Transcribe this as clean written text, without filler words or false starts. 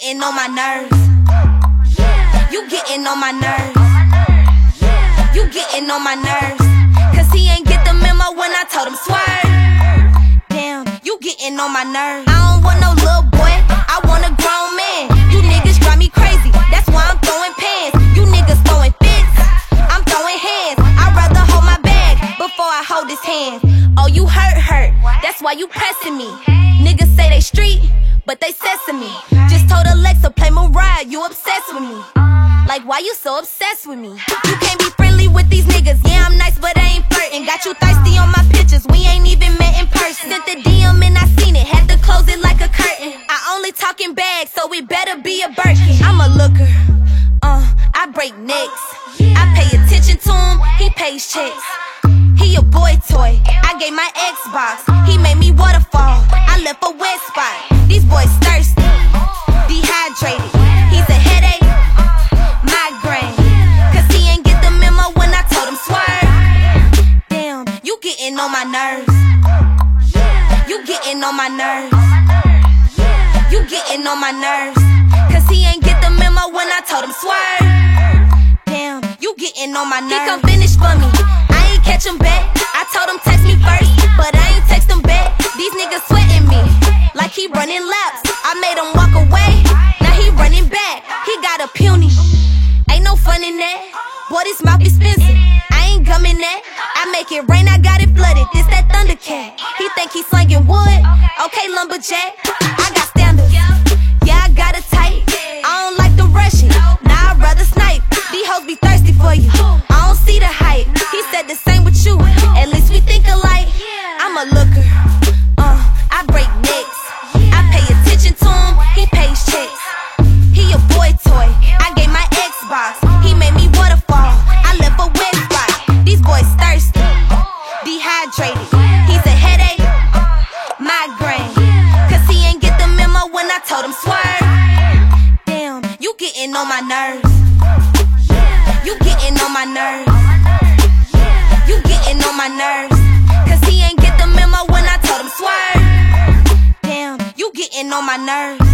getting on my nerves. You getting on my nerves. You getting on my nerves. Cause he ain't get the memo when I told him swerve. Damn, you getting on my nerves. I don't want no little boy, I want a grown man. You niggas drive me crazy, that's why I'm throwing pants. You niggas throwing fits, I'm throwing hands. I'd rather hold my bag before I hold his hand. Oh, you hurt, that's why you pressing me. Niggas say they street, but they sesame. Just told Alexa, play Mariah, you obsessed with me. Like, why you so obsessed with me? You can't be friendly with these niggas. Yeah, I'm nice, but I ain't flirting. Got you thirsty on my pictures, we ain't even met in person. Sent the DM and I seen it, had to close it like a curtain. I only talk in bags, so it better be a Birkin. I'm a looker, I break necks. I pay attention to him, he pays checks. He a boy toy, I gave my Xbox. He made me waterfall, I left a wet spot. These boys thirsty, dehydrated. He's a headache, migraine. Cause he ain't get the memo when I told him swerve. Damn, you getting on my nerves. You getting on my nerves. You getting on my nerves. Cause he ain't get the memo when I told him swerve. Damn, you getting on my nerves. He come finish for me, I ain't catch him back. I told him text me first, but I ain't text him back. These niggas sweating me like he running laps. I made him walk away, now he running back. He got a puny, ain't no fun in that. Boy, this mouth expensive, I ain't gumming that. I make it rain, I got it flooded, this that Thundercat. He think he slinging wood, okay lumberjack. I got standards, yeah I got a type. I don't like the rushing, nah I'd rather snipe. These hoes be thirsty for you, I don't see the hype. He said the same with you, at least we think alike. I'm a looker, I break necks. I pay attention to him, he pays checks. He a boy toy, I gave my Xbox. He made me waterfall, I left a wet spot. These boys thirsty, dehydrated. He's a headache, migraine. Cause he ain't get the memo when I told him swerve. Damn, you getting on my nerves. You getting on my nerves. You getting on my nerves. Cause he ain't get the memo when I told him swerve. Damn, you getting on my nerves.